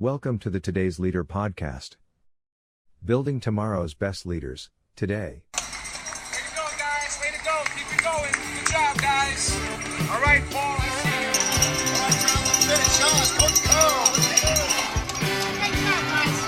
Welcome to the Today's Leader podcast. Building tomorrow's best leaders, today. Way to go, guys. Way to go. Keep it going. Good job, guys. All right, Paul. I see you. All right, John. Let's finish. Show us. Coach Cole. Let's go. Great job, guys.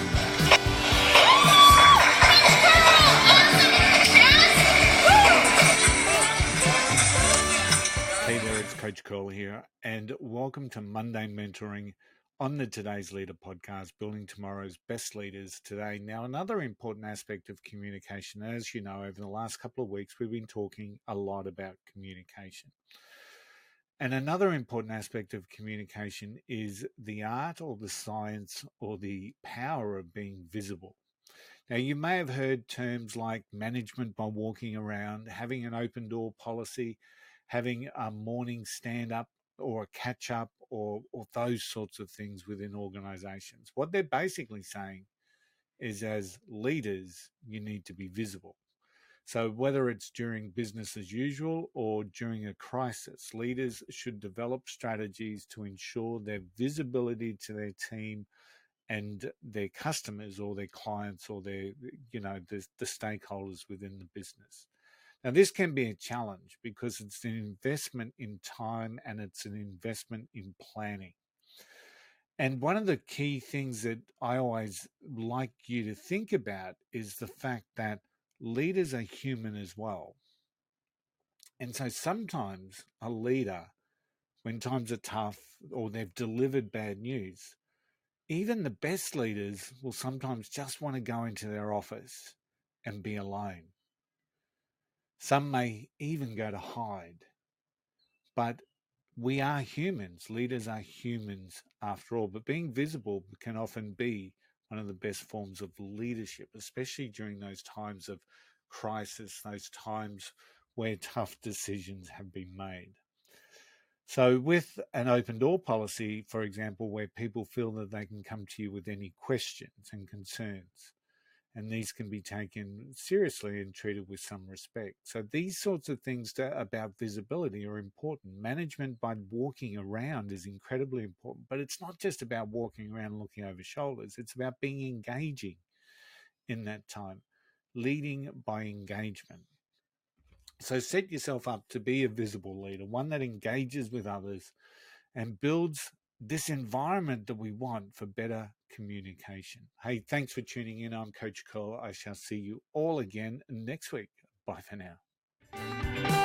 Hey there, it's Coach Cole here, and welcome to Monday Mentoring on the Today's Leader podcast, Building Tomorrow's Best Leaders Today. Now, another important aspect of communication, as you know, over the last couple of weeks, we've been talking a lot about communication. And another important aspect of communication is the art or the science or the power of being visible. Now, you may have heard terms like management by walking around, having an open door policy, having a morning stand-up or a catch-up or those sorts of things within organizations. What they're basically saying is, as leaders, you need to be visible. So whether it's during business as usual or during a crisis, leaders should develop strategies to ensure their visibility to their team and their customers or their clients or their, the stakeholders within the business. Now, this can be a challenge because it's an investment in time and it's an investment in planning. And one of the key things that I always like you to think about is the fact that leaders are human as well. And so sometimes a leader, when times are tough or they've delivered bad news, even the best leaders will sometimes just want to go into their office and be alone. Some may even go to hide. But we are humans. Leaders are humans after all. But being visible can often be one of the best forms of leadership, especially during those times of crisis, those times where tough decisions have been made. So with an open door policy, for example, where people feel that they can come to you with any questions and concerns, and these can be taken seriously and treated with some respect. So these sorts of things about visibility are important. Management by walking around is incredibly important, but it's not just about walking around looking over shoulders. It's about being engaging in that time, leading by engagement. So set yourself up to be a visible leader, one that engages with others and builds this environment that we want for better communication. Hey, thanks for tuning in. I'm Coach Cole. I shall see you all again next week. Bye for now.